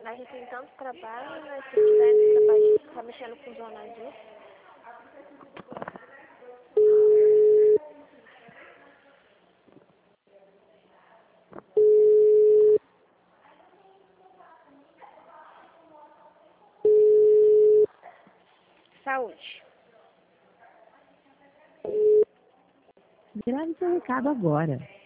A gente tem tanto trabalho, né? Se quiser trabalho, ficar mexendo com zona azul. Saúde. Grave seu recado agora.